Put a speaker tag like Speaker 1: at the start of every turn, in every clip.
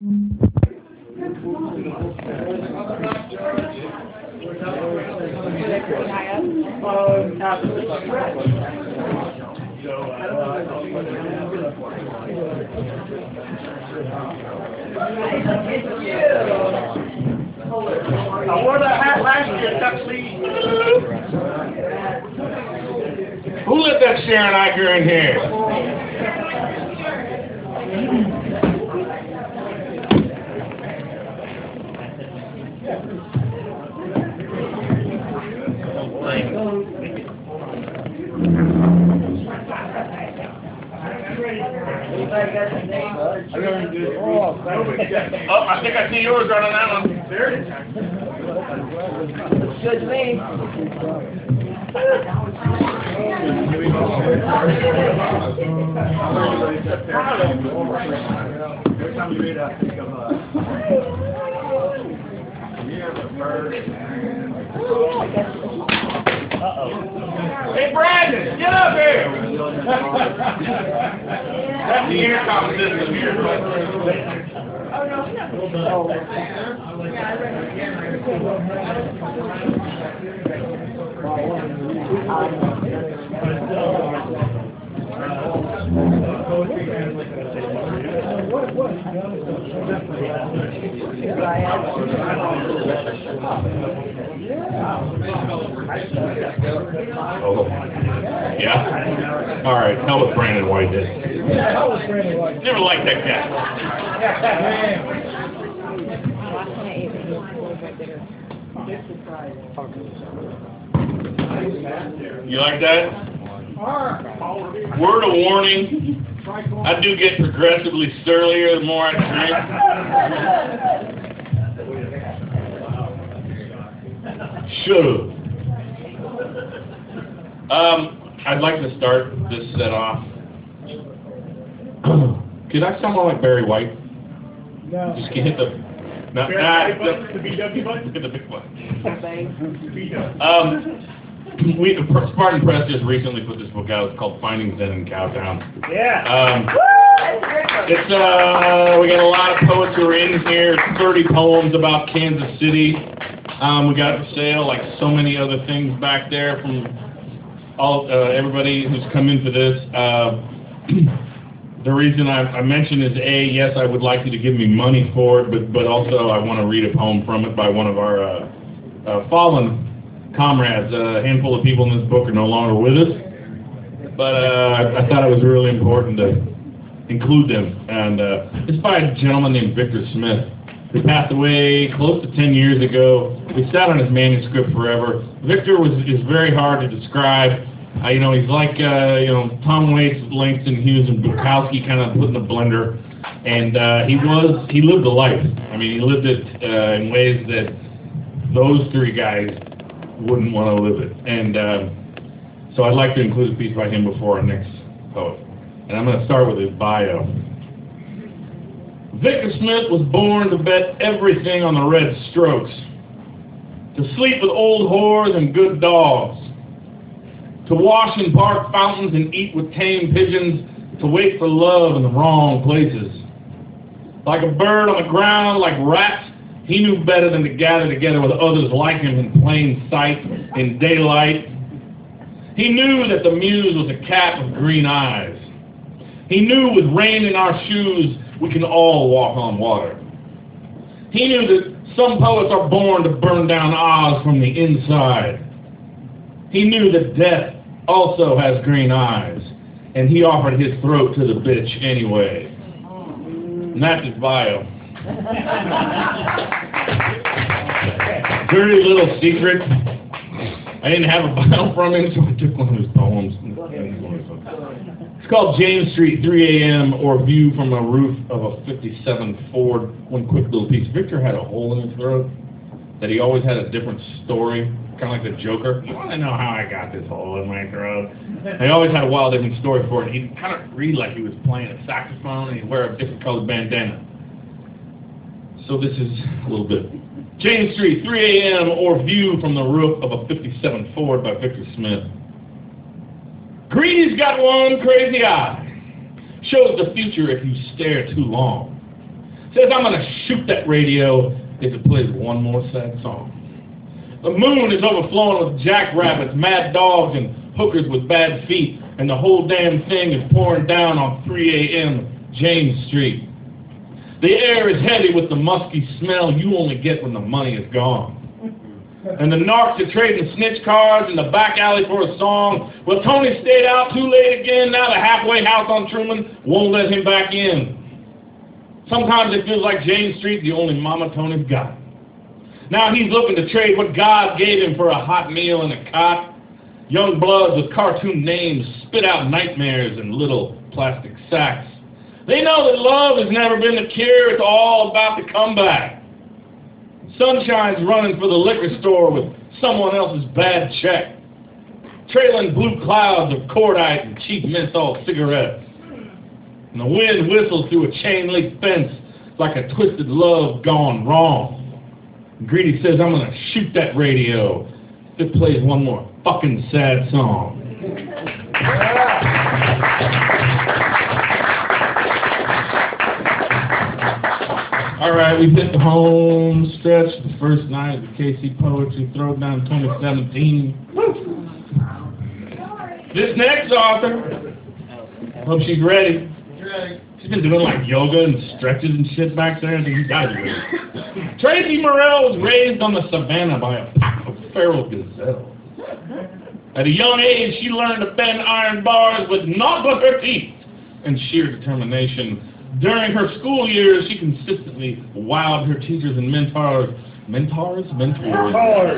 Speaker 1: I wore that hat last year, tuxedo. Who let that Sharon Eicher in here? Oh, I think I see yours right on that one. There it is.
Speaker 2: Good to me.
Speaker 3: Every time you read that, think of
Speaker 1: Hey, Brandon, get up here! That's the intercom system here. Oh, yeah? All right, hell with Brandon White did. Never liked that guy. You like that? Word of warning, I do get progressively surlier the more I drink. Should've. I'd like to start this set off. Could I sound more like Barry White?
Speaker 3: No.
Speaker 1: Just hit the...
Speaker 3: The BW button?
Speaker 1: Look at the big one. Spartan Press just recently put this book out. It's called Finding Zen in Cowtown.
Speaker 3: Yeah.
Speaker 1: We got a lot of poets who are in here. 30 poems about Kansas City. We got for sale, like so many other things back there from everybody who's come in for this. The reason I mention is yes, I would like you to give me money for it, but also I want to read a poem from it by one of our fallen comrades. A handful of people in this book are no longer with us, but I thought it was really important to include them. And it's by a gentleman named Victor Smith, who passed away close to 10 years ago. We sat on his manuscript forever. Victor is very hard to describe. He's like Tom Waits, Langston Hughes, and Bukowski kind of put in the blender. And he lived a life. I mean, he lived it in ways that those three guys wouldn't want to live it. And so I'd like to include a piece by him before our next poet. And I'm going to start with his bio. Victor Smith was born to bet everything on the Red Strokes, to sleep with old whores and good dogs, to wash in park fountains and eat with tame pigeons, to wait for love in the wrong places. Like a bird on the ground, like rats, he knew better than to gather together with others like him in plain sight, in daylight. He knew that the muse was a cat with green eyes. He knew with rain in our shoes, we can all walk on water. He knew that some poets are born to burn down Oz from the inside. He knew that death also has green eyes, and he offered his throat to the bitch anyway. And that's his bio. Dirty little secret. I didn't have a bio from him, so I took one of his poems. It's called James Street, 3 a.m., or View from a Roof of a 57 Ford. One quick little piece. Victor had a hole in his throat that he always had a different story, kind of like the Joker. You want to know how I got this hole in my throat? He always had a wild different story for it. He'd kind of read like he was playing a saxophone, and he'd wear a different colored bandana. So this is a little bit. James Street, 3 a.m., or View from the Roof of a 57 Ford by Victor Smith. Greedy's got one crazy eye. Shows the future if you stare too long. says I'm going to shoot that radio if it plays one more sad song. The moon is overflowing with jackrabbits, mad dogs, and hookers with bad feet, and the whole damn thing is pouring down on 3 a.m. James Street. The air is heavy with the musky smell you only get when the money is gone. And the narcs are trading snitch cards in the back alley for a song. Well, Tony stayed out too late again. Now the halfway house on Truman won't let him back in. Sometimes it feels like James Street's the only mama Tony's got. Now he's looking to trade what God gave him for a hot meal and a cot. Young bloods with cartoon names spit out nightmares in little plastic sacks. They know that love has never been the cure. It's all about the comeback. Sunshine's running for the liquor store with someone else's bad check, trailing blue clouds of cordite and cheap menthol cigarettes. And the wind whistles through a chain-link fence like a twisted love gone wrong. And Greedy says, I'm going to shoot that radio if it plays one more fucking sad song. All right, we've hit the home stretch, the first night of the KC Poetry Throwdown 2017. This next author, hope she's ready. She's been doing like yoga and stretches and shit back there. I think you guys are ready. Tracy Morrell was raised on the savannah by a pack of feral gazelles. At a young age, she learned to bend iron bars with naught but her teeth and sheer determination. During her school years, she consistently wowed her teachers and mentors. Mentors? Mentors.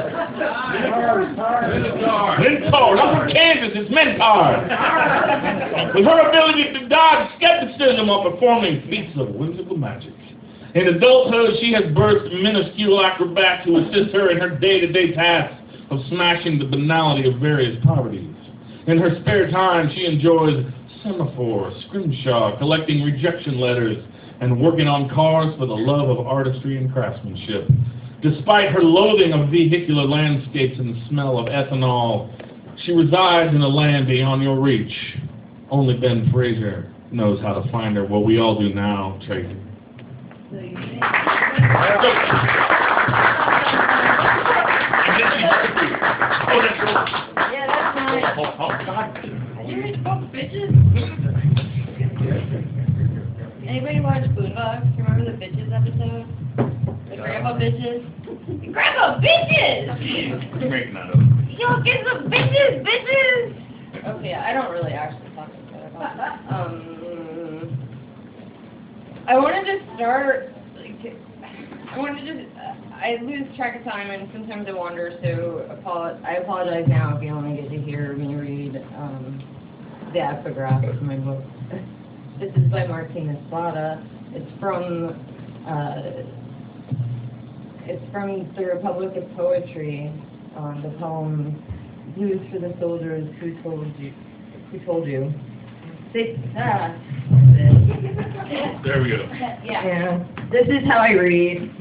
Speaker 1: I'm from Kansas. It's mentors. With her ability to dodge skepticism while performing feats of whimsical magic. In adulthood, she has birthed minuscule acrobats who assist her in her day-to-day tasks of smashing the banality of various poverties. In her spare time, she enjoys semaphore, scrimshaw, collecting rejection letters, and working on cars for the love of artistry and craftsmanship. Despite her loathing of vehicular landscapes and the smell of ethanol, she resides in a land beyond your reach. Only Ben Fraser knows how to find her. Well, we all do now, Tracy.
Speaker 2: Yeah, that's nice. You spoke bitches. Anybody watch Boondocks? Remember the bitches episode? The grandpa bitches? Grandpa bitches!
Speaker 1: You're making that up.
Speaker 2: Yo, get some bitches! Okay, yeah, I don't really actually talk about that. I wanted to start, I lose track of time and sometimes I wander, so I apologize now if you only get to hear me read the epigraph of my book. This is by Martina Spada. It's from the Republic of Poetry, the poem Blues for the Soldiers Who Told You.
Speaker 1: There we go.
Speaker 2: Yeah. This is how I read.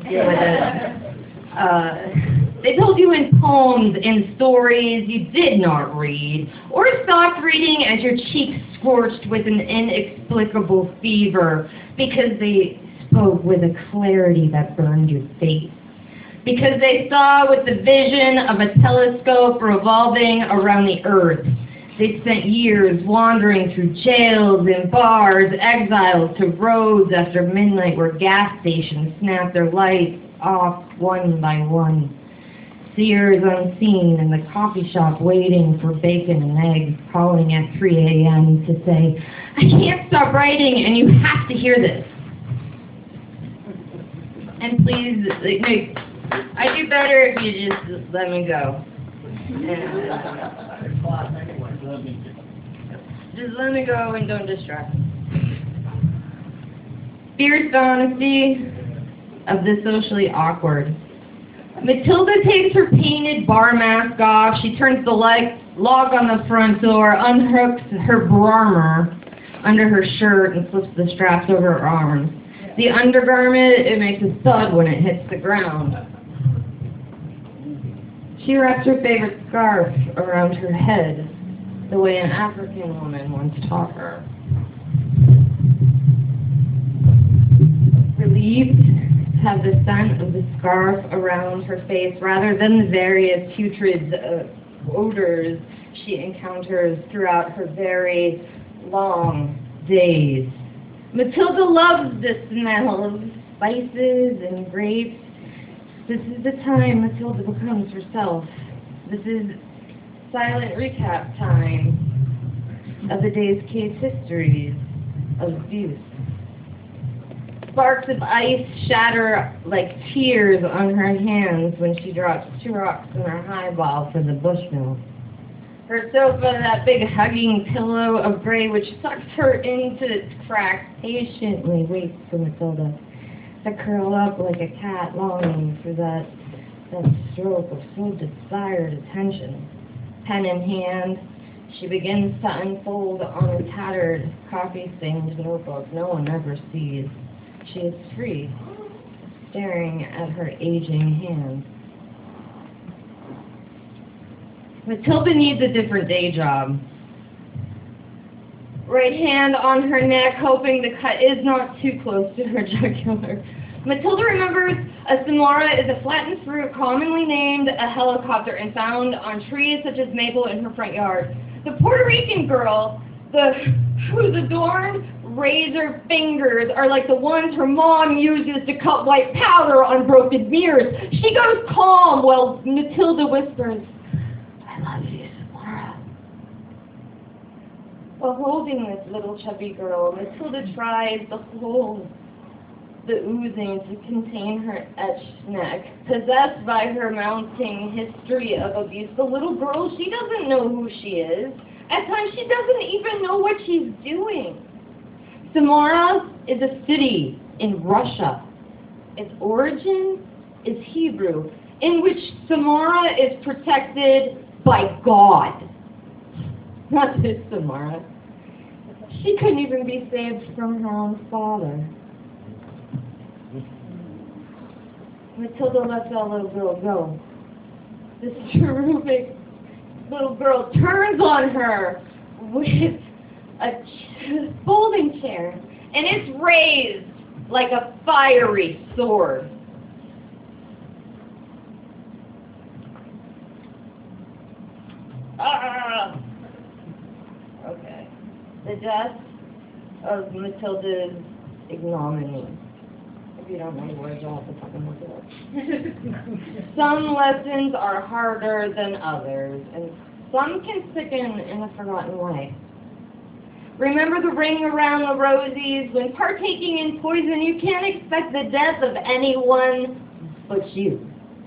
Speaker 2: They told you in poems and stories you did not read, or stopped reading as your cheeks scorched with an inexplicable fever, because they spoke with a clarity that burned your face. Because they saw with the vision of a telescope revolving around the earth. They spent years wandering through jails and bars, exiled to roads after midnight where gas stations snapped their lights off one by one. Seers unseen in the coffee shop waiting for bacon and eggs, calling at 3 a.m. to say, I can't stop writing and you have to hear this. And please, I do better if you just let me go. Just let me go and don't distract me. Fierce honesty of the socially awkward. Matilda takes her painted bar mask off. She turns the log on the front door, unhooks her brammer under her shirt and slips the straps over her arms. The undergarment, it makes a thud when it hits the ground. She wraps her favorite scarf around her head, the way an African woman once taught her. relieved to have the scent of the scarf around her face rather than the various putrid odors she encounters throughout her very long days. Matilda loves the smell of spices and grapes. This is the time Matilda becomes herself. This is silent recap time of the day's case histories of abuse. Sparks of ice shatter like tears on her hands when she drops 2 rocks in her highball for the Bushmill. Her sofa, that big hugging pillow of gray which sucks her into its cracks, patiently waits for Matilda to curl up like a cat longing for that stroke of so desired attention. Pen in hand, she begins to unfold on a tattered, coffee-stained notebook no one ever sees. She is free, staring at her aging hand. Matilda needs a different day job. Right hand on her neck, hoping the cut is not too close to her jugular. Matilda remembers a samara is a flattened fruit commonly named a helicopter and found on trees such as maple in her front yard. The Puerto Rican girl, whose adorned razor fingers are like the ones her mom uses to cut white powder on broken mirrors. She goes calm while Matilda whispers, "I love you, Samara." While holding this little chubby girl, Matilda tries to hold the oozing to contain her etched neck. Possessed by her mounting history of abuse, the little girl, she doesn't know who she is. At times, she doesn't even know what she's doing. Samara is a city in Russia. Its origin is Hebrew, in which Samara is protected by God. Not this Samara. She couldn't even be saved from her own father. Matilda lets that little girl go. This terrific little girl turns on her with a folding chair, and it's raised like a fiery sword. Ah! Okay. The death of Matilda's ignominy. If you don't know the words, you'll have to fucking look it up. Some lessons are harder than others, and some can sicken in a forgotten way. Remember the ring around the rosies? When partaking in poison, you can't expect the death of anyone but you.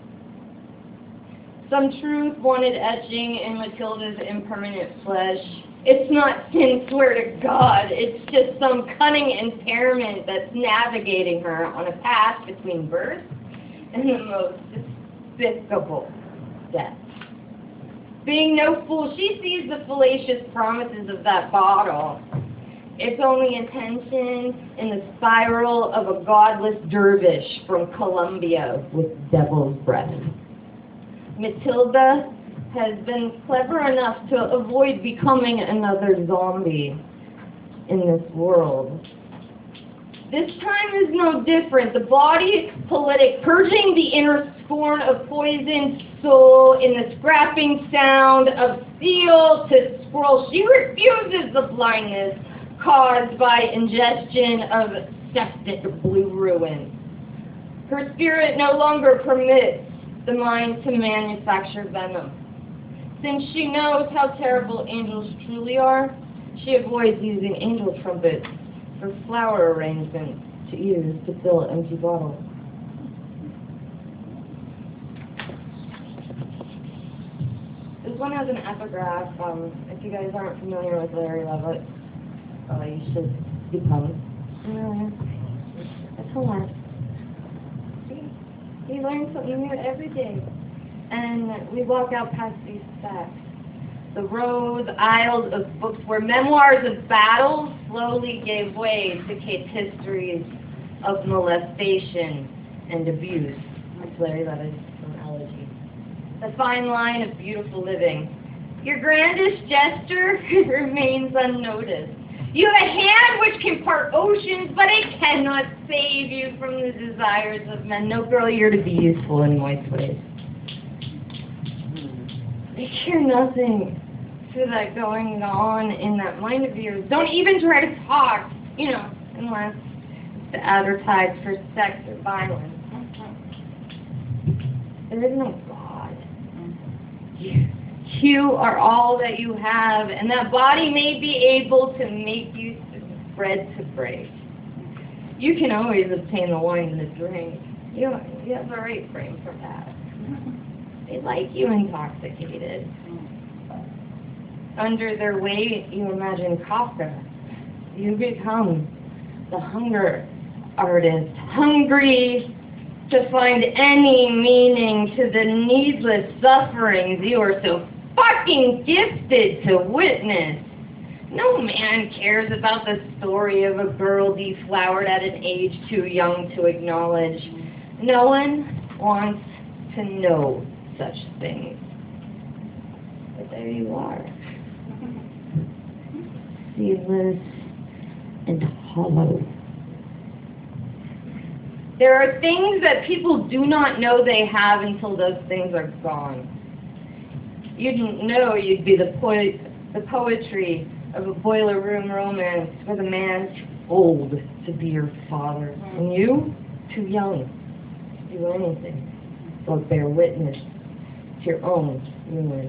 Speaker 2: Some truth wanted etching in Matilda's impermanent flesh. It's not sin, swear to God. It's just some cunning impairment that's navigating her on a path between birth and the most despicable death. Being no fool, she sees the fallacious promises of that bottle. Its only intention in the spiral of a godless dervish from Colombia with devil's breath. Matilda has been clever enough to avoid becoming another zombie in this world. This time is no different. The body politic, purging the inner scorn of poisoned soul in the scrapping sound of steel to scroll. She refuses the blindness caused by ingestion of septic blue ruin. Her spirit no longer permits the mind to manufacture venom. Since she knows how terrible angels truly are, she avoids using angel trumpets for flower arrangements to use to fill empty bottles. This one has an epigraph. If you guys aren't familiar with Larry Levitt, you should become familiar. It's hilarious. You learn something new every day. And we walk out past these facts. The rows, aisles of books where memoirs of battles slowly gave way to case histories of molestation and abuse. That's Larry Levitt from Elegy. The fine line of beautiful living. Your grandest gesture remains unnoticed. You have a hand which can part oceans, but it cannot save you from the desires of men. No, girl, you're to be useful in moist ways. I care nothing for that going on in that mind of yours. Don't even try to talk, unless it's advertised for sex or violence. There is no God. You are all that you have, and that body may be able to make you bread to break. You can always obtain the wine and the drink. You have the right frame for that. They like you intoxicated. Under their weight, you imagine Kafka. You become the hunger artist, hungry to find any meaning to the needless sufferings you are so fucking gifted to witness. No man cares about the story of a girl deflowered at an age too young to acknowledge. No one wants to know such things. But there you are. Seedless and hollow. There are things that people do not know they have until those things are gone. You didn't know you'd be the poetry of a boiler room romance where the man's too old to be your father, and you too young to do anything but bear witness to your own ruin.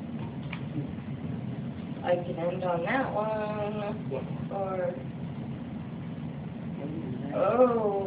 Speaker 2: I can end on that one. Or oh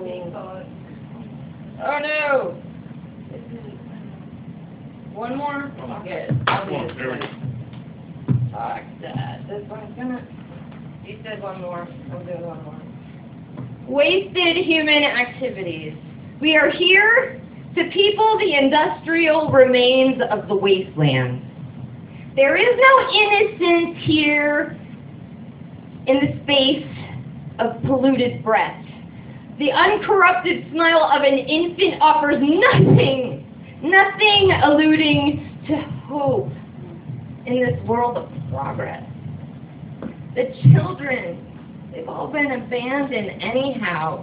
Speaker 2: no! This is one more. I'll get it. I'll do this one. Fuck that. This one's gonna. You said one more. I'm doing one more. Wasted human activities. We are here to people the industrial remains of the wasteland. There is no innocence here in the space of polluted breath. The uncorrupted smile of an infant offers nothing alluding to hope in this world of progress. The children, they've all been abandoned anyhow.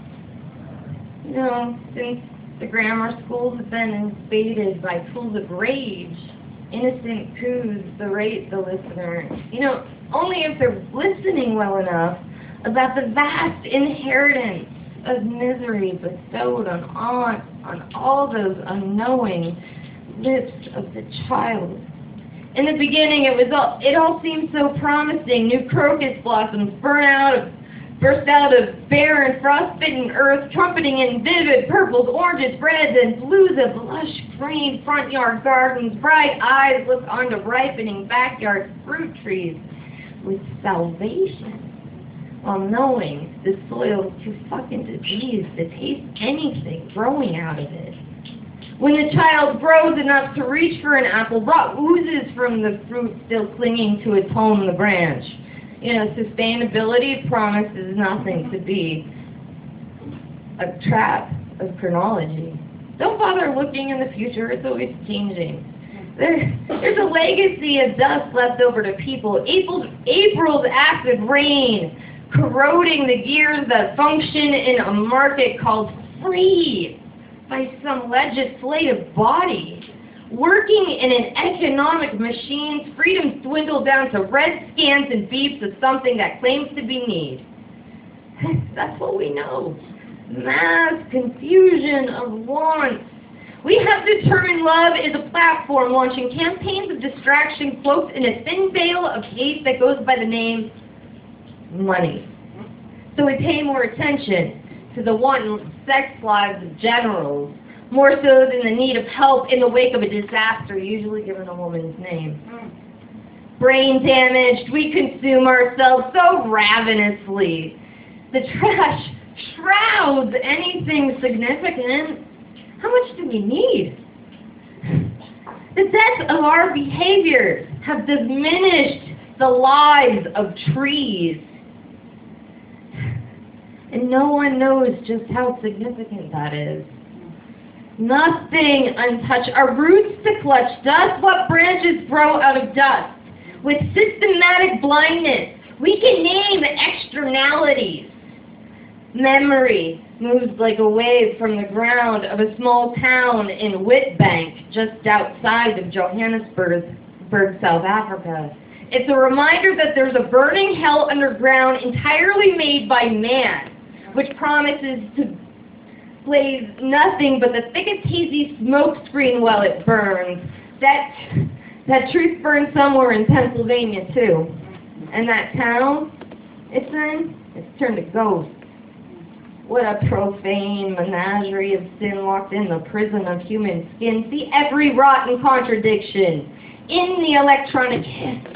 Speaker 2: Since the grammar schools have been invaded by tools of rage, innocent coups berate the listener. Only if they're listening well enough about the vast inheritance of misery bestowed on all those unknowing lips of the child. In the beginning, it all seemed so promising. New crocus blossoms burst out of barren, frost-bitten earth, trumpeting in vivid purples, oranges, reds, and blues of lush green front yard gardens. Bright eyes look onto ripening backyard fruit trees with salvation, while knowing the soil's too fucking diseased to taste anything growing out of it. When the child grows enough to reach for an apple, rot oozes from the fruit still clinging to its home, the branch. Sustainability promises nothing to be a trap of chronology. Don't bother looking in the future, it's always changing. There's a legacy of dust left over to people. April's acid rain, corroding the gears that function in a market called free by some legislative body. Working in an economic machine, freedom's dwindled down to red scans and beeps of something that claims to be need. That's what we know. Mass confusion of wants. We have determined love is a platform launching campaigns of distraction cloaked in a thin veil of hate that goes by the name money. So we pay more attention to the wanton sex lives of generals, more so than the need of help in the wake of a disaster, usually given a woman's name. Brain damaged, we consume ourselves so ravenously. The trash shrouds anything significant. How much do we need? The depths of our behaviors have diminished the lives of trees. And no one knows just how significant that is. Nothing untouched. Our roots to clutch dust. What branches grow out of dust? With systematic blindness, We can name externalities. Memory moves like a wave from the ground of a small town in Witbank, just outside of Johannesburg, South Africa. It's a reminder that there's a burning hell underground entirely made by man, which promises to blaze nothing but the thickest hazy smoke screen while it burns. That truth burns somewhere in Pennsylvania, too. And that town it's in, it's turned to ghost. What a profane menagerie of sin locked in the prison of human skin. See every rotten contradiction in the electronic hiss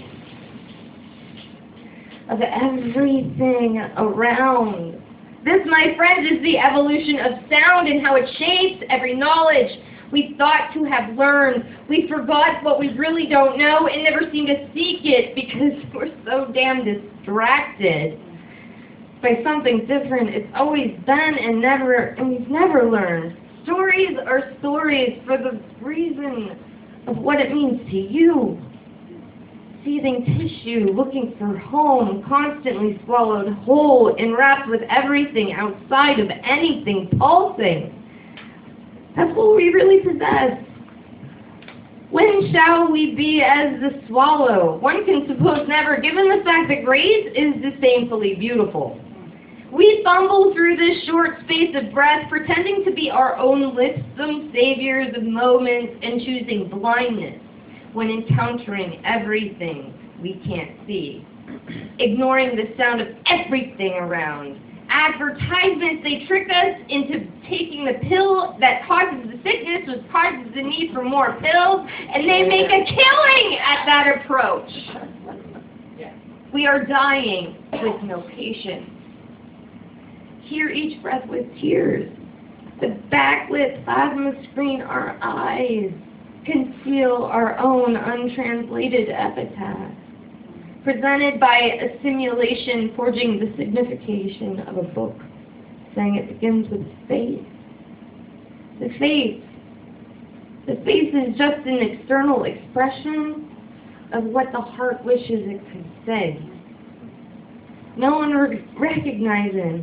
Speaker 2: of everything around. This, my friends, is the evolution of sound and how it shapes every knowledge we thought to have learned. We forgot what we really don't know and never seem to seek it because we're so damn distracted by something different. It's always been and we've never learned. Stories are stories for the reason of what it means to you. Seething tissue, looking for home, constantly swallowed whole, enwrapped with everything outside of anything pulsing. That's what we really possess. When shall we be as the swallow? One can suppose never, given the fact that grace is disdainfully beautiful. We fumble through this short space of breath, pretending to be our own lipsome saviors of moments and choosing blindness when encountering everything we can't see, ignoring the sound of everything around. Advertisements, they trick us into taking the pill that causes the sickness, which causes the need for more pills, and they make a killing at that approach. We are dying with no patience. Hear each breath with tears. The backlit plasma screen, our eyes conceal our own untranslated epitaph, presented by a simulation forging the signification of a book, saying it begins with faith. The face is just an external expression of what the heart wishes it could say. No one recognizes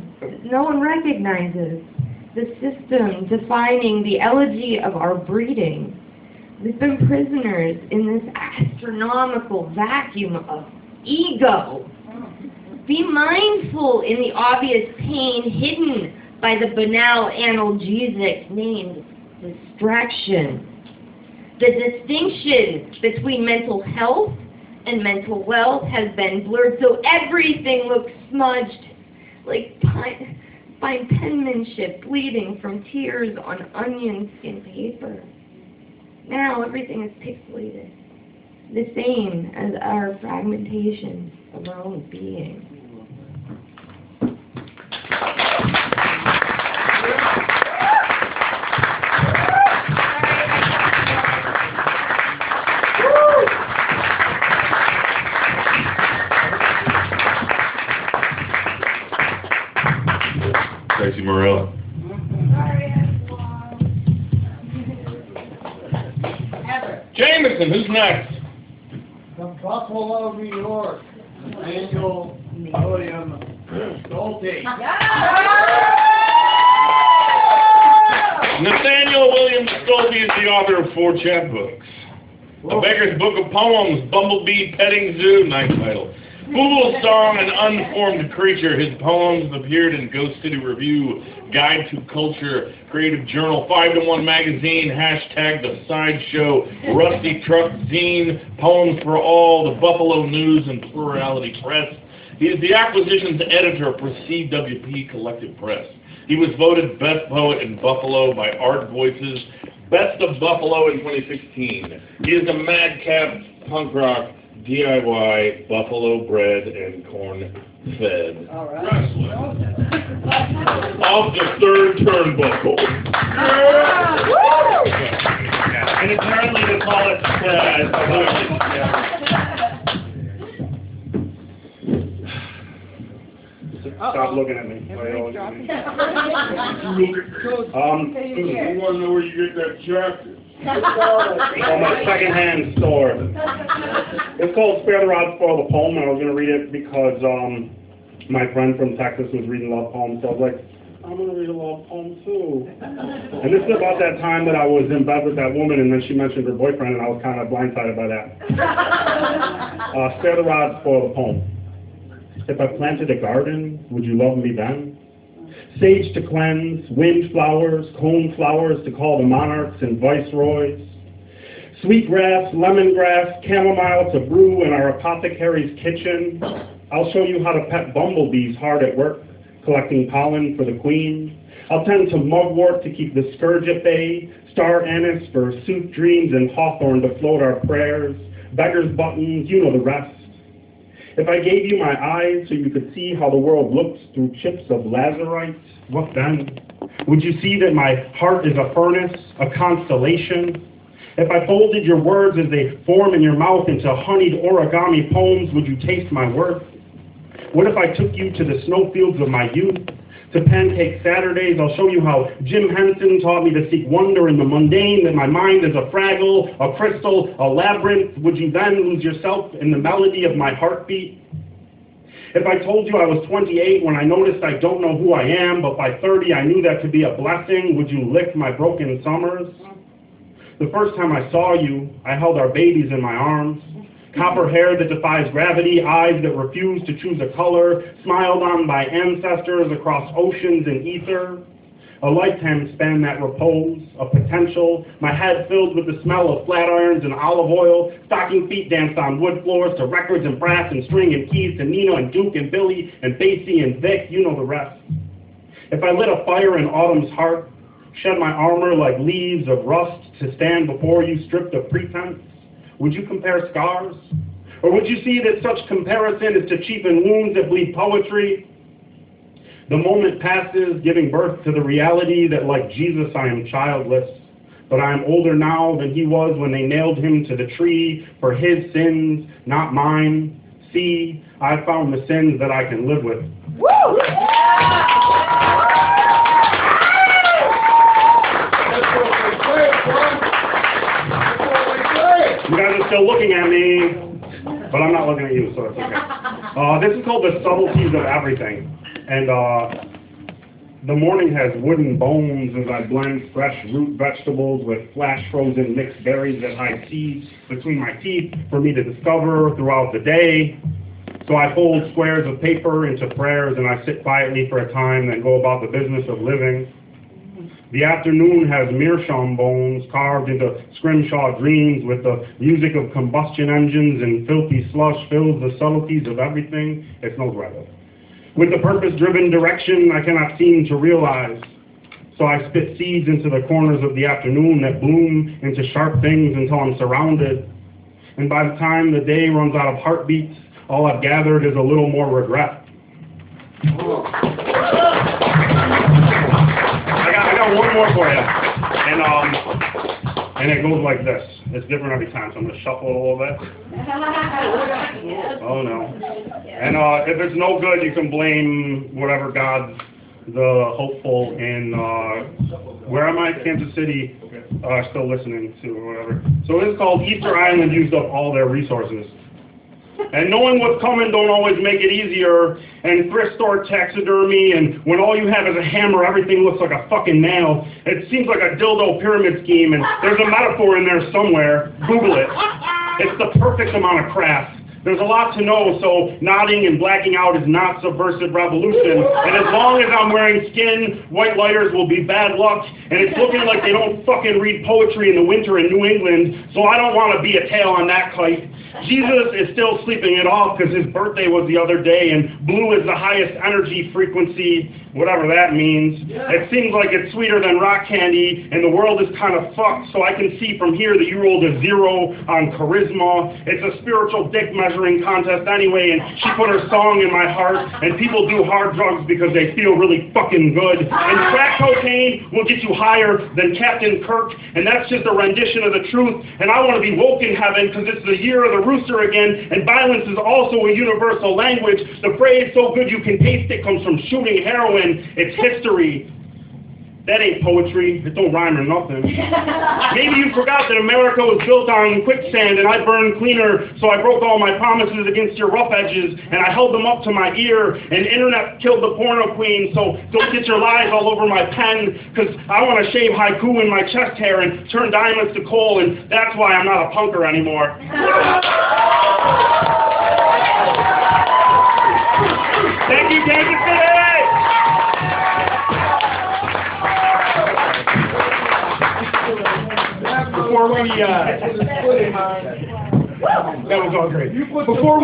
Speaker 2: the system defining the elegy of our breeding. We've been prisoners in this astronomical vacuum of ego. Be mindful in the obvious pain hidden by the banal analgesic named distraction. The distinction between mental health and mental wealth has been blurred, so everything looks smudged like fine penmanship bleeding from tears on onion skin paper. Now everything is pixelated, the same as our fragmentation of our own being.
Speaker 1: Tracy Morella. Jameson, who's next?
Speaker 3: From Buffalo, New York, Nathaniel William Stolte.
Speaker 1: Nathaniel William Stolte is the author of 4 chapbooks. A Beggar's Book of Poems, Bumblebee Petting Zoo, nice title. Fool Song, An Unformed Creature. His poems appeared in Ghost City Review, Guide to Culture, Creative Journal, 5-to-1 Magazine, hashtag The Sideshow, Rusty Truck Zine, Poems for All, the Buffalo News, and Plurality Press. He is the acquisitions editor for CWP Collective Press. He was voted Best Poet in Buffalo by Art Voices, Best of Buffalo in 2016. He is a madcap punk rock DIY Buffalo bred and corn fed wrestler of the third turnbuckle.
Speaker 3: And apparently they call it Stop looking at me. You want to know where you get that jacket? From a secondhand store. It's called Spare the Rod, Spoil the Poem, and I was going to read it because my friend from Texas was reading love poems, so I was like, I'm going to read a love poem too. And this is about that time that I was in bed with that woman, and then she mentioned her boyfriend, and I was kind of blindsided by that. Spare the rod, spoil the poem. If I planted a garden, would you love me then? Sage to cleanse, wind flowers, cone flowers to call the monarchs and viceroys. Sweetgrass, lemongrass, chamomile to brew in our apothecary's kitchen. I'll show you how to pet bumblebees hard at work, collecting pollen for the queen. I'll tend to mugwort to keep the scourge at bay, star anise for sooth dreams, and hawthorn to float our prayers, beggar's buttons, you know the rest. If I gave you my eyes so you could see how the world looks through chips of lazurite, what then? Would you see that my heart is a furnace, a constellation? If I folded your words as they form in your mouth into honeyed origami poems, would you taste my worth? What if I took you to the snowfields of my youth? To Pancake Saturdays, I'll show you how Jim Henson taught me to seek wonder in the mundane, that my mind is a fraggle, a crystal, a labyrinth. Would you then lose yourself in the melody of my heartbeat? If I told you I was 28 when I noticed I don't know who I am, but by 30 I knew that could be a blessing, would you lick my broken summers? The first time I saw you, I held our babies in my arms. Copper hair that defies gravity, eyes that refuse to choose a color, smiled on by ancestors across oceans and ether. A lifetime span that repose, a potential, my head filled with the smell of flat irons and olive oil, stocking feet danced on wood floors to records and brass and string and keys to Nina and Duke and Billy and Basie and Vic, you know the rest. If I lit a fire in autumn's heart, shed my armor like leaves of rust to stand before you stripped of pretense, would you compare scars? Or would you see that such comparison is to cheapen wounds that bleed poetry? The moment passes, giving birth to the reality that like Jesus I am childless, but I am older now than he was when they nailed him to the tree for his sins, not mine. See, I found the sins that I can live with.
Speaker 2: Woo!
Speaker 3: That's what we say, bro. That's what we say.
Speaker 1: You guys are still looking at me, but I'm not looking at you, so it's okay. This is called The Subtleties of Everything. And the morning has wooden bones as I blend fresh root vegetables with flash-frozen mixed berries that I see between my teeth for me to discover throughout the day. So I fold squares of paper into prayers and I sit quietly for a time, then go about the business of living. The afternoon has meerschaum bones carved into scrimshaw dreams with the music of combustion engines, and filthy slush fills the subtleties of everything. It smells right up. With the purpose-driven direction I cannot seem to realize. So I spit seeds into the corners of the afternoon that bloom into sharp things until I'm surrounded. And by the time the day runs out of heartbeats, all I've gathered is a little more regret. I got one more for you, and it goes like this. It's different every time, so I'm going to shuffle it a little bit. Oh no. And if it's no good, you can blame whatever God's the hopeful in, where am I? Kansas City, still listening to or whatever. So this is called Easter Island used up all their resources. And knowing what's coming don't always make it easier, and thrift store taxidermy, and when all you have is a hammer, everything looks like a fucking nail. It seems like a dildo pyramid scheme, and there's a metaphor in there somewhere. Google it. It's the perfect amount of craft. There's a lot to know, so nodding and blacking out is not subversive revolution. And as long as I'm wearing skin, white lighters will be bad luck, and it's looking like they don't fucking read poetry in the winter in New England, so I don't want to be a tail on that kite. Jesus is still sleeping it off because his birthday was the other day, and blue is the highest energy frequency, whatever that means. It seems like it's sweeter than rock candy, and the world is kind of fucked, so I can see from here that you rolled a 0 on charisma. It's a spiritual dick measuring contest anyway, and she put her song in my heart, and people do hard drugs because they feel really fucking good. And crack cocaine will get you higher than Captain Kirk, and that's just a rendition of the truth, and I want to be woke in heaven because it's the year of the rooster again, and violence is also a universal language. The phrase "so good you can taste it" comes from shooting heroin. It's history.
Speaker 3: That ain't poetry. It don't rhyme or nothing. Maybe you forgot that America was built on quicksand and I burned cleaner, so I broke all my promises against your rough edges and I held them up to my ear, and internet killed the porno queen, so don't get your lies all over my pen, because I want to shave haiku in my chest hair and turn diamonds to coal, and that's why I'm not a punker anymore. Thank you, Kansas City!
Speaker 4: Before we, that was all great. Before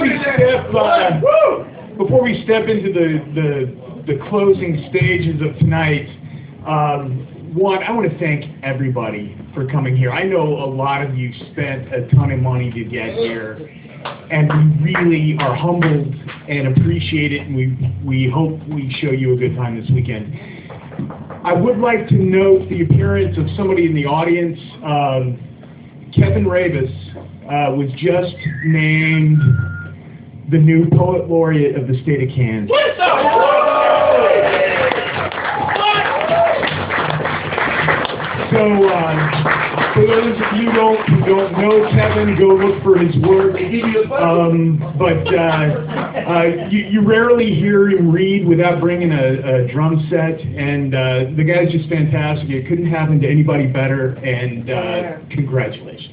Speaker 4: we step into the closing stages of tonight, one, I want to thank everybody for coming here. I know a lot of you spent a ton of money to get here, and we really are humbled and appreciate it, and we hope we show you a good time this weekend. I would like to note the appearance of somebody in the audience. Kevin Ravis was just named the new Poet Laureate of the state of Kansas. So, for those of you who don't know Kevin, go look for his work. You rarely hear him read without bringing a drum set, and the guy's just fantastic. It couldn't happen to anybody better, and congratulations.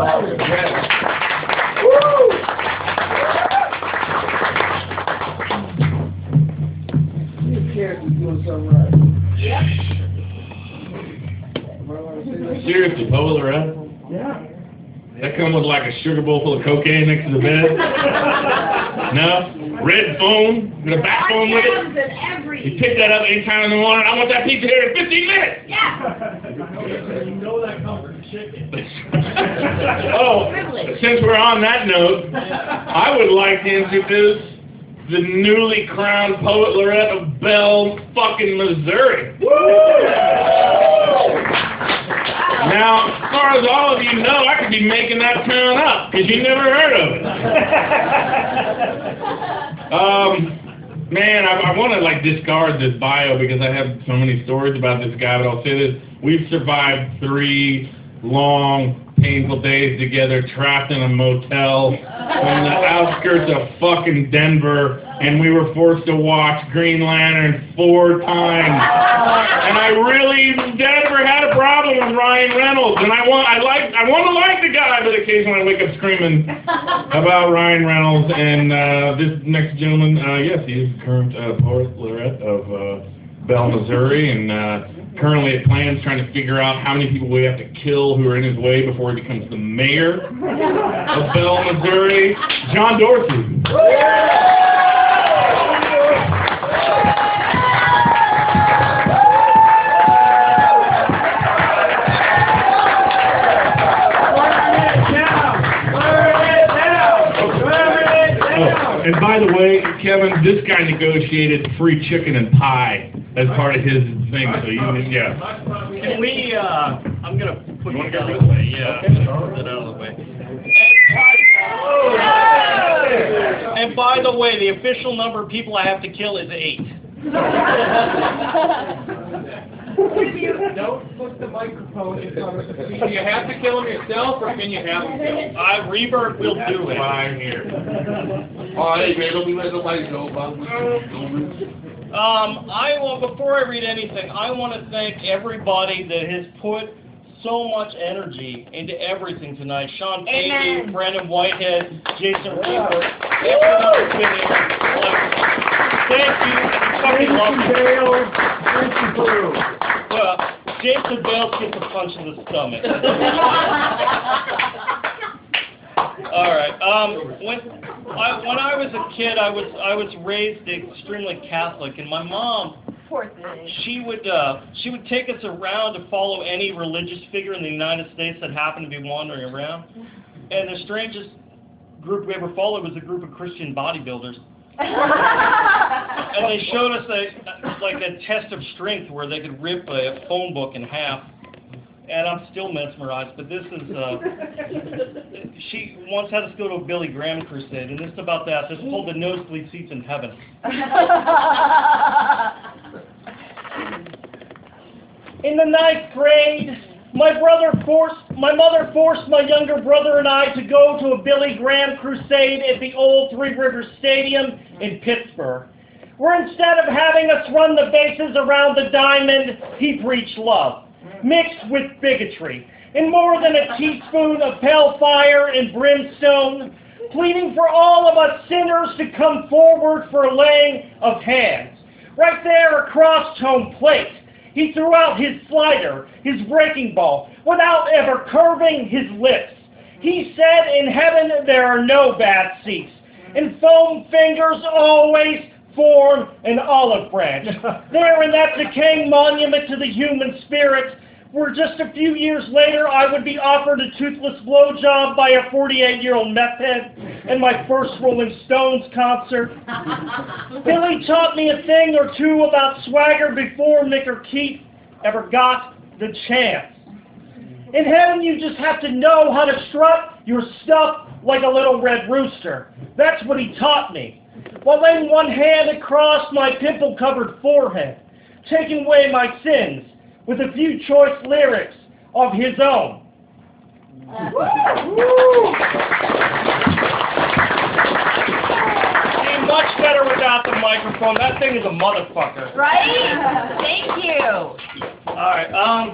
Speaker 1: Seriously, Poet Laureate?
Speaker 4: Yeah.
Speaker 1: That come with like a sugar bowl full of cocaine next to the bed? No? Red phone? With a back phone with it? You pick that up anytime in the morning. I want that pizza here in 15 minutes!
Speaker 2: Yeah.
Speaker 5: You know that comes from chicken.
Speaker 1: Oh, since we're on that note, I would like to introduce the newly crowned Poet Laureate of Bell fucking Missouri. Now, as far as all of you know, I could be making that town up, because you never heard of it. Man, I want to like discard this bio because I have so many stories about this guy, but I'll say this. We've survived 3 long, painful days together, trapped in a motel on the outskirts of fucking Denver, and we were forced to watch Green Lantern 4 times. And I really never had a problem with Ryan Reynolds, and I want to like the guy, but occasionally I wake up screaming about Ryan Reynolds. And this next gentleman, yes, he is the current Poet Laureate of Bell, Missouri, and currently at plans trying to figure out how many people we have to kill who are in his way before he becomes the mayor of Bell, Missouri, John Dorsey. And by the way, Kevin, this guy negotiated free chicken and pie as part of his thing, so you, yeah.
Speaker 5: Can we, I'm going to put it out of the way, yeah. Put it out of the way. And by the way, the official number of people I have to kill is 8.
Speaker 6: Don't put the microphone in front of the speaker. Do you have to kill him yourself, or can you have him killed?
Speaker 5: Rebirth will do it.
Speaker 1: Fine here.
Speaker 7: All right, man, don't be letting nobody know about me.
Speaker 5: Before I read anything, I want to thank everybody that has put so much energy into everything tonight. Sean Pavey, Brandon Whitehead, Jason Reaper, everyone who's been here. Thank you. Fucking love you. Well, Jason Bales gets a punch in the stomach. All right. When I was a kid, I was raised extremely Catholic, and my mom, she would take us around to follow any religious figure in the United States that happened to be wandering around. And the strangest group we ever followed was a group of Christian bodybuilders. And they showed us a test of strength where they could rip a phone book in half. And I'm still mesmerized, but this is, she once had us go to a Billy Graham crusade, and this is about that. This is called The Nosebleed Seats in Heaven. In the 9th grade, my mother forced my younger brother and I to go to a Billy Graham crusade at the old Three Rivers Stadium in Pittsburgh, where instead of having us run the bases around the diamond, he preached love, mixed with bigotry, and more than a teaspoon of pale fire and brimstone, pleading for all of us sinners to come forward for a laying of hands. Right there across home plate, he threw out his slider, his breaking ball, without ever curving his lips. He said, in heaven there are no bad seats, and foam fingers always form an olive branch. There in that decaying monument to the human spirit, where just a few years later I would be offered a toothless blowjob by a 48-year-old meth head in my first Rolling Stones concert. Billy taught me a thing or two about swagger before Mick or Keith ever got the chance. In heaven you just have to know how to strut your stuff like a little red rooster. That's what he taught me, while laying one hand across my pimple-covered forehead, taking away my sins with a few choice lyrics of his own. Be much better without the microphone. That thing is a motherfucker.
Speaker 2: Right? Thank you.
Speaker 5: Alright,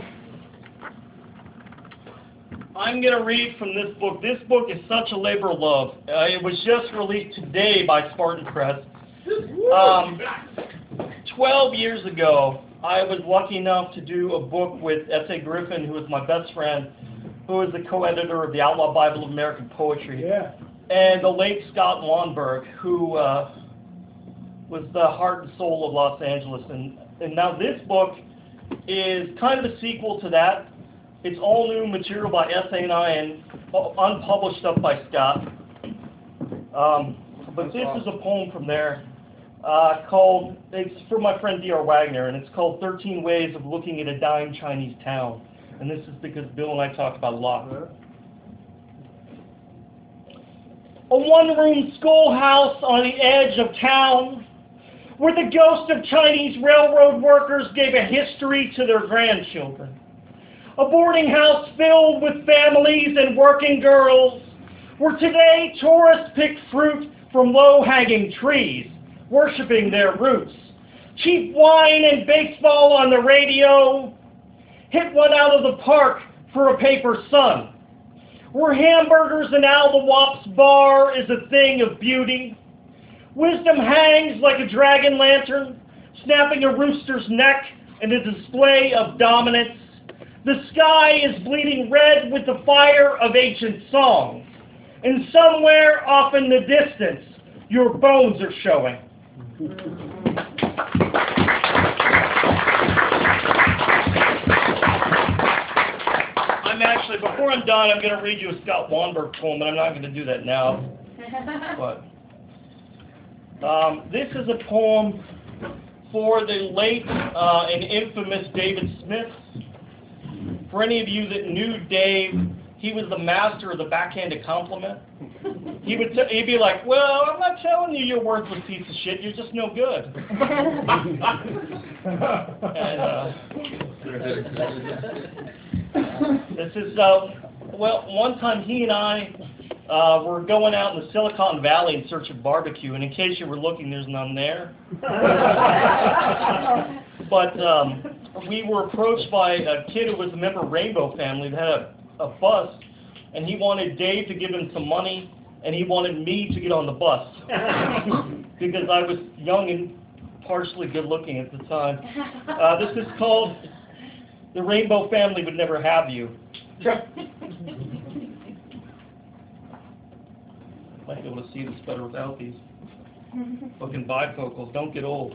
Speaker 5: I'm going to read from this book. This book is such a labor of love. It was just released today by Spartan Press. 12 years ago, I was lucky enough to do a book with S.A. Griffin, who was my best friend, who is the co-editor of the Outlaw Bible of American Poetry, and the late Scott Wanberg, who was the heart and soul of Los Angeles. And now this book is kind of a sequel to that. It's all new material by S.A. and I, and unpublished stuff by Scott. But this is a poem from there. It's for my friend D.R. Wagner, and it's called 13 Ways of Looking at a Dying Chinese Town. And this is because Bill and I talk about it a lot. A one-room schoolhouse on the edge of town, where the ghost of Chinese railroad workers gave a history to their grandchildren. A boarding house filled with families and working girls, where today tourists pick fruit from low-hanging trees, worshiping their roots. Cheap wine and baseball on the radio. Hit one out of the park for a paper sun. Where hamburgers in Al the Wop's bar is a thing of beauty. Wisdom hangs like a dragon lantern, snapping a rooster's neck in a display of dominance. The sky is bleeding red with the fire of ancient songs. And somewhere off in the distance, your bones are showing. Before I'm done, I'm going to read you a Scott Wanberg poem, and I'm not going to do that now. But this is a poem for the late and infamous David Smith. For any of you that knew Dave, he was the master of the backhanded compliment. He'd be like, well, I'm not telling you you're a worthless piece of shit, you're just no good. This is, well, one time he and I were going out in the Silicon Valley in search of barbecue, and in case you were looking, there's none there. But we were approached by a kid who was a member of Rainbow Family that had a bus, and he wanted Dave to give him some money, and he wanted me to get on the bus because I was young and partially good looking at the time. This is called The Rainbow Family Would Never Have You. Might be able to see this better without these fucking bifocals. Don't get old.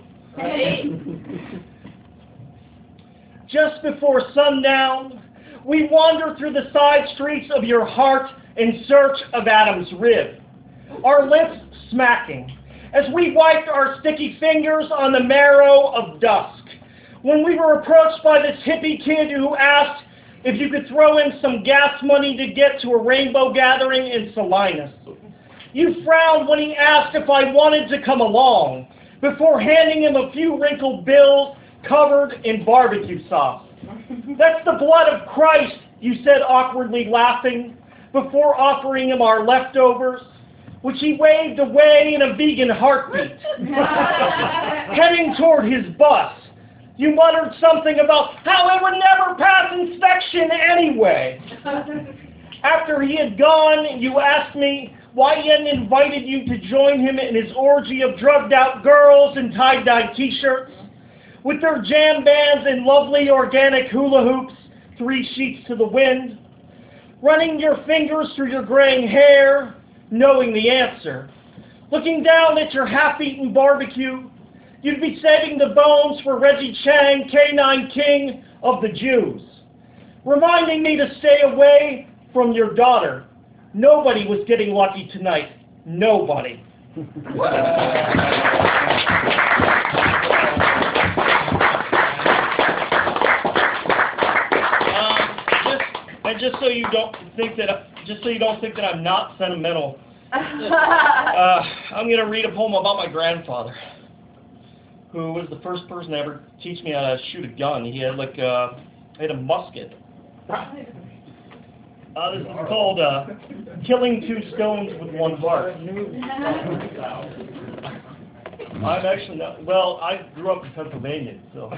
Speaker 5: Just before sundown, we wander through the side streets of your heart in search of Adam's rib, our lips smacking, as we wiped our sticky fingers on the marrow of dusk, when we were approached by this hippie kid who asked if you could throw in some gas money to get to a rainbow gathering in Salinas. You frowned when he asked if I wanted to come along, before handing him a few wrinkled bills covered in barbecue sauce. That's the blood of Christ, you said awkwardly laughing, before offering him our leftovers, which he waved away in a vegan heartbeat. Heading toward his bus, you muttered something about how it would never pass inspection anyway. After he had gone, you asked me why he hadn't invited you to join him in his orgy of drugged-out girls in tie-dye t-shirts, with their jam bands and lovely organic hula hoops, 3 sheets to the wind, running your fingers through your graying hair, knowing the answer. Looking down at your half-eaten barbecue, you'd be saving the bones for Reggie Chang, K9 King of the Jews, reminding me to stay away from your daughter. Nobody was getting lucky tonight. Nobody. Just so you don't think that I'm not sentimental, I'm going to read a poem about my grandfather, who was the first person to ever teach me how to shoot a gun. He had a musket. This is called Killing 2 Stones with One Heart. I'm actually not, well, I grew up in Pennsylvania, so.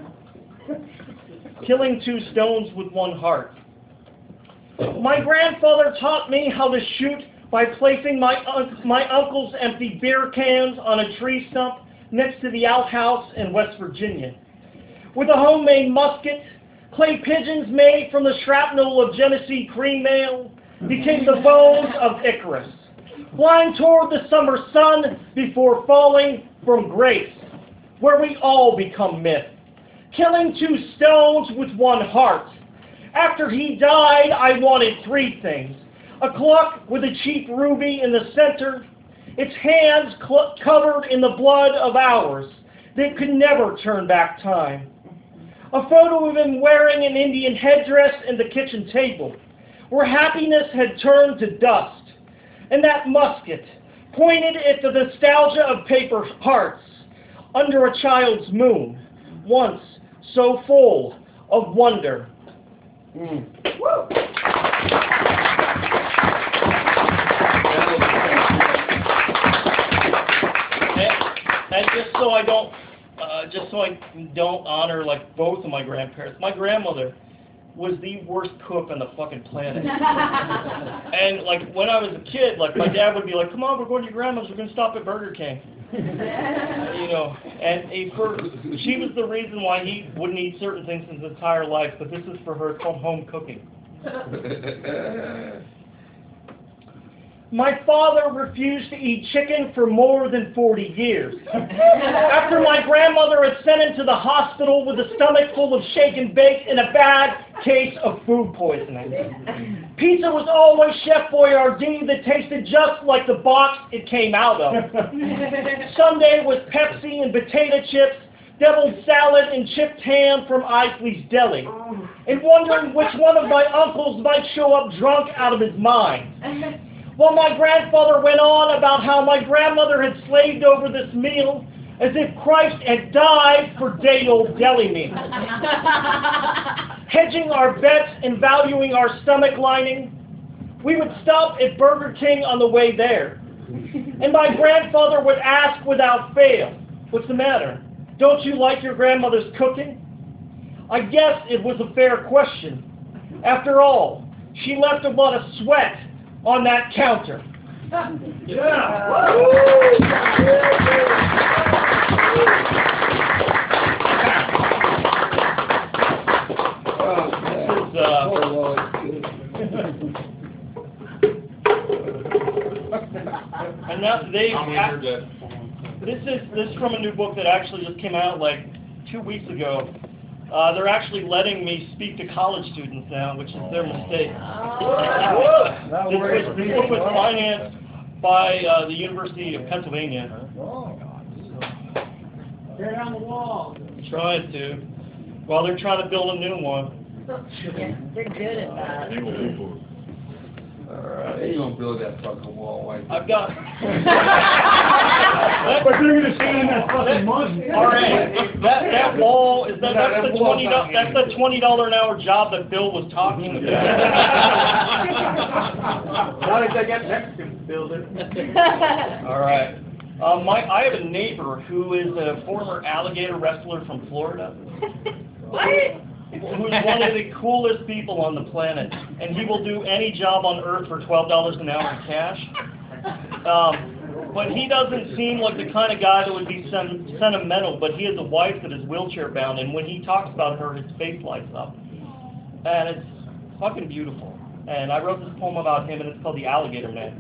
Speaker 5: Killing 2 Stones with One Heart. My grandfather taught me how to shoot by placing my uncle's empty beer cans on a tree stump next to the outhouse in West Virginia. With a homemade musket, clay pigeons made from the shrapnel of Genesee cream ale became the bones of Icarus, flying toward the summer sun before falling from grace, where we all become myth. Killing 2 stones with one heart. After he died, I wanted 3 things. A clock with a cheap ruby in the center, its hands covered in the blood of hours that could never turn back time. A photo of him wearing an Indian headdress in the kitchen table, where happiness had turned to dust. And that musket, pointed at the nostalgia of paper hearts, under a child's moon, once so full of wonder. And just so I don't honor both of my grandparents, my grandmother was the worst cook on the fucking planet. And when I was a kid, my dad would be like, "Come on, we're going to your grandma's. We're going to stop at Burger King." And she was the reason why he wouldn't eat certain things his entire life, but this is for her home cooking. My father refused to eat chicken for more than 40 years. After my grandmother had sent him to the hospital with a stomach full of shake and bake and a bad case of food poisoning. Pizza was always Chef Boyardee that tasted just like the box it came out of. Sunday was Pepsi and potato chips, deviled salad and chipped ham from Isley's Deli, and wondering which one of my uncles might show up drunk out of his mind. While my grandfather went on about how my grandmother had slaved over this meal as if Christ had died for day-old deli meat. Hedging our bets and valuing our stomach lining, we would stop at Burger King on the way there. And my grandfather would ask without fail, "What's the matter? Don't you like your grandmother's cooking?" I guess it was a fair question. After all, she left a lot of sweat on that counter. And now this is from a new book that actually just came out 2 weeks ago. They're actually letting me speak to college students now, which is their mistake. This book was financed by the University of Pennsylvania.
Speaker 6: Tear down the wall.
Speaker 5: Trying to. Well, they're trying to build a new one.
Speaker 2: Yeah, they're good at that.
Speaker 7: Alright, you gonna build that fucking wall, white.
Speaker 5: I've got...
Speaker 4: But they're gonna stand in that fucking mud.
Speaker 5: All right, that wall is that's the $20 an hour job that Bill was talking about.
Speaker 6: Not if they get Mexicans to build it.
Speaker 5: All right. I have a neighbor who is a former alligator wrestler from Florida.
Speaker 2: What?
Speaker 5: Who's one of the coolest people on the planet, and he will do any job on Earth for $12 an hour in cash. But he doesn't seem like the kind of guy that would be sentimental, but he has a wife that is wheelchair bound, and when he talks about her, his face lights up. And it's fucking beautiful. And I wrote this poem about him, and it's called The Alligator Man.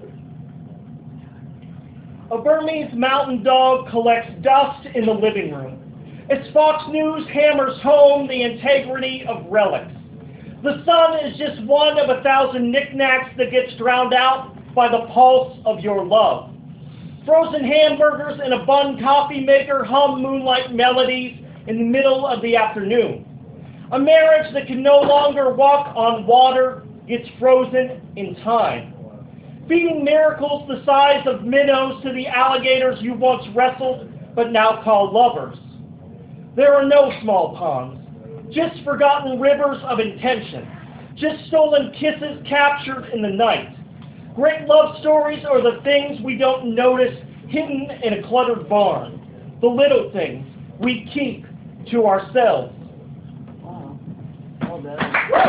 Speaker 5: A Burmese mountain dog collects dust in the living room as Fox News hammers home the integrity of relics. The sun is just one of 1,000 knickknacks that gets drowned out by the pulse of your love. Frozen hamburgers and a bun coffee maker hum moonlight melodies in the middle of the afternoon. A marriage that can no longer walk on water gets frozen in time. Feeding miracles the size of minnows to the alligators you once wrestled but now call lovers. There are no small ponds, just forgotten rivers of intention, just stolen kisses captured in the night. Great love stories are the things we don't notice hidden in a cluttered barn, the little things we keep to ourselves.
Speaker 8: Wow. Well done.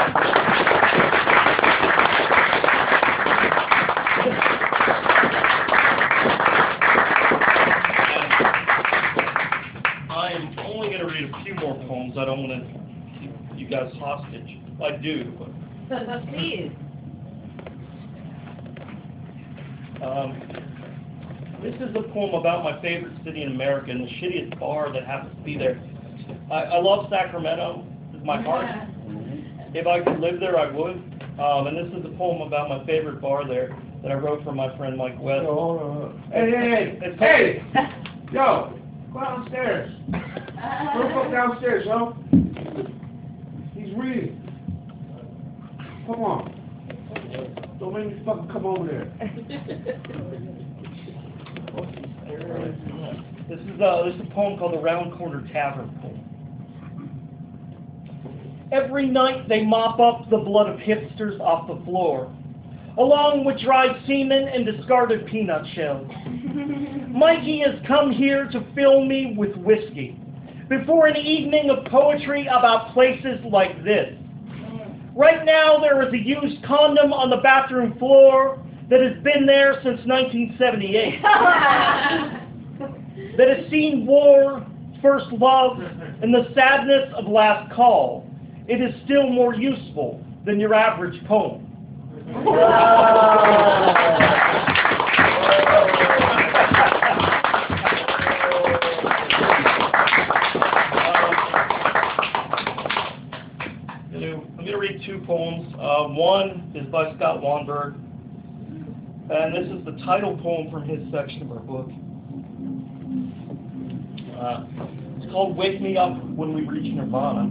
Speaker 5: I'm only going to read a few more poems. I don't want to keep you guys hostage. I do, but...
Speaker 2: Please.
Speaker 5: This is a poem about my favorite city in America and the shittiest bar that happens to be there. I love Sacramento. It's my heart. If I could live there, I would. And this is a poem about my favorite bar there that I wrote for my friend Mike West.
Speaker 7: Hey! Yo, go downstairs. Go downstairs, yo. He's reading. Come on. Don't make me fucking come over there.
Speaker 5: This is a poem called The Round Corner Tavern Poem. Every night they mop up the blood of hipsters off the floor, along with dried semen and discarded peanut shells. Mikey has come here to fill me with whiskey before an evening of poetry about places like this. Right now there is a used condom on the bathroom floor that has been there since 1978. That has seen war, first love, and the sadness of last call. It is still more useful than your average poem. I'm going to read two poems. One is by Scott Weinberg, and this is the title poem from his section of our book. It's called Wake Me Up When We Reach Nirvana.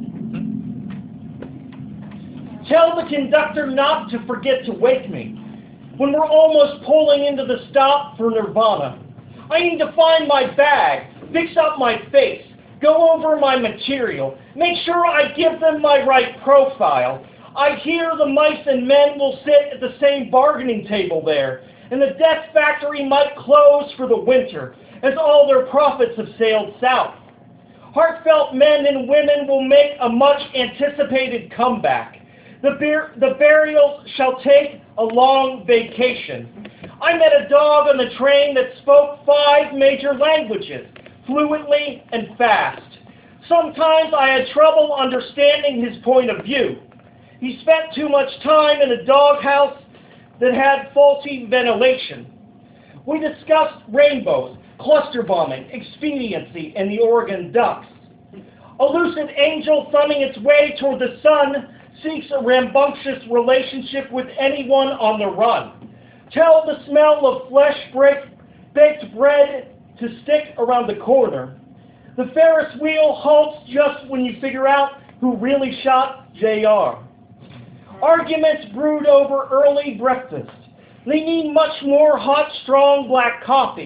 Speaker 5: Tell the conductor not to forget to wake me when we're almost pulling into the stop for Nirvana. I need to find my bag, fix up my face, go over my material, make sure I give them my right profile. I hear the mice and men will sit at the same bargaining table there, and the death factory might close for the winter, as all their profits have sailed south. Heartfelt men and women will make a much-anticipated comeback. The burials shall take a long vacation. I met a dog on the train that spoke 5 major languages, fluently and fast. Sometimes I had trouble understanding his point of view. He spent too much time in a doghouse that had faulty ventilation. We discussed rainbows, cluster bombing, expediency, and the Oregon Ducks. A lucid angel thumbing its way toward the sun seeks a rambunctious relationship with anyone on the run. Tell the smell of baked bread to stick around the corner. The Ferris wheel halts just when you figure out who really shot JR. Arguments brewed over early breakfast. They need much more hot, strong black coffee.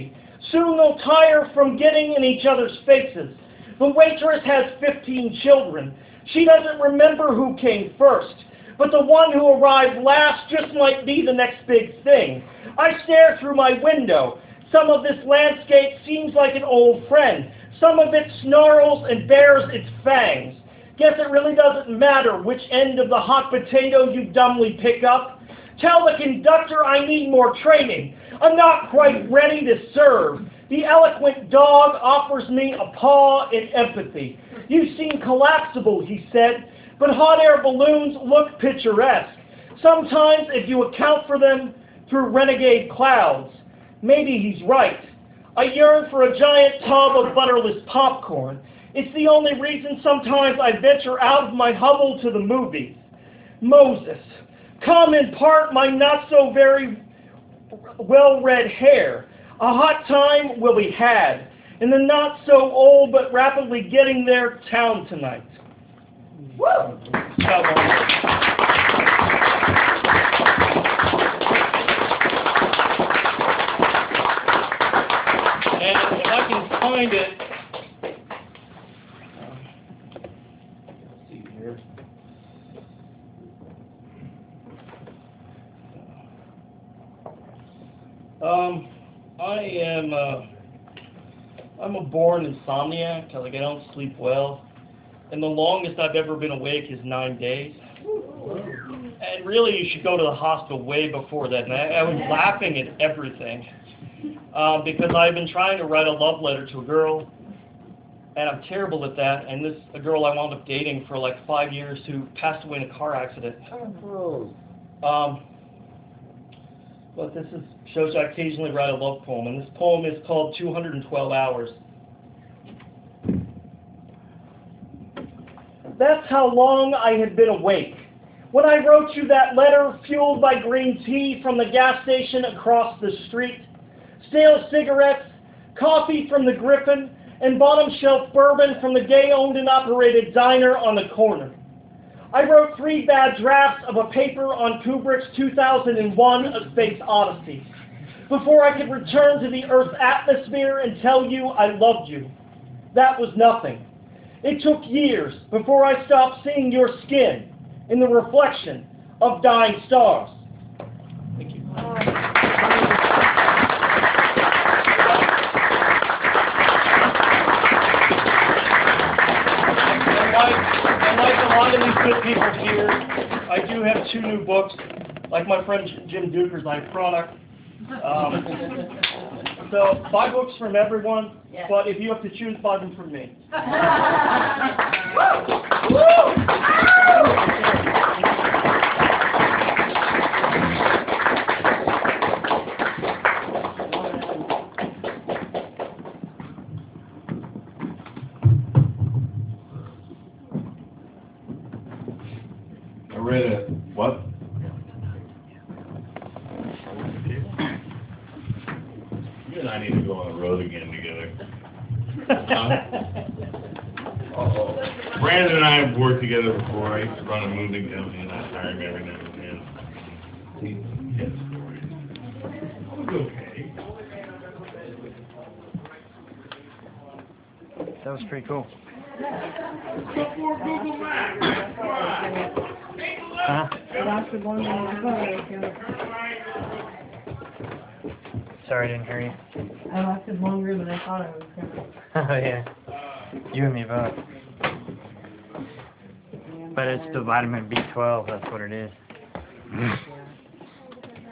Speaker 5: Soon they'll tire from getting in each other's faces. The waitress has 15 children. She doesn't remember who came first, but the one who arrived last just might be the next big thing. I stare through my window. Some of this landscape seems like an old friend. Some of it snarls and bares its fangs. Guess it really doesn't matter which end of the hot potato you dumbly pick up. Tell the conductor I need more training. I'm not quite ready to serve. The eloquent dog offers me a paw in empathy. You seem collapsible, he said, but hot air balloons look picturesque. Sometimes if you account for them through renegade clouds. Maybe he's right. I yearn for a giant tub of butterless popcorn. It's the only reason sometimes I venture out of my hovel to the movies. Moses, come impart my not so very well-read hair. A hot time will be had in the not so old but rapidly getting there town tonight. Woo! And if I can find it, let's see here. I'm a born insomniac. Like I don't sleep well, and the longest I've ever been awake is 9 days. And really, you should go to the hospital way before that. And I was laughing at everything because I've been trying to write a love letter to a girl, and I'm terrible at that. And this a girl I wound up dating for like 5 years who passed away in a car accident. But this shows I occasionally write a love poem, and this poem is called 212 Hours. That's how long I had been awake when I wrote you that letter, fueled by green tea from the gas station across the street, stale cigarettes, coffee from the Griffin, and bottom-shelf bourbon from the gay-owned and operated diner on the corner. I wrote 3 bad drafts of a paper on Kubrick's 2001: A Space Odyssey before I could return to the Earth's atmosphere and tell you I loved you. That was nothing. It took years before I stopped seeing your skin in the reflection of dying stars. Thank you. And like a lot of these good people here, I do have 2 new books, like my friend Jim Duker's Product. So buy books from everyone, but if you have to choose, buy them from me.
Speaker 1: I read it. What? You and I need to go on the road again together. Brandon and I have worked together before. I used to run a moving company, and I hire him every now and then. He has stories. It was okay.
Speaker 9: That was pretty cool. Huh? Sorry, I didn't hear you.
Speaker 8: I lasted longer than I thought I was going to.
Speaker 9: Oh, yeah. You and me both. But it's the vitamin B12, that's what it is.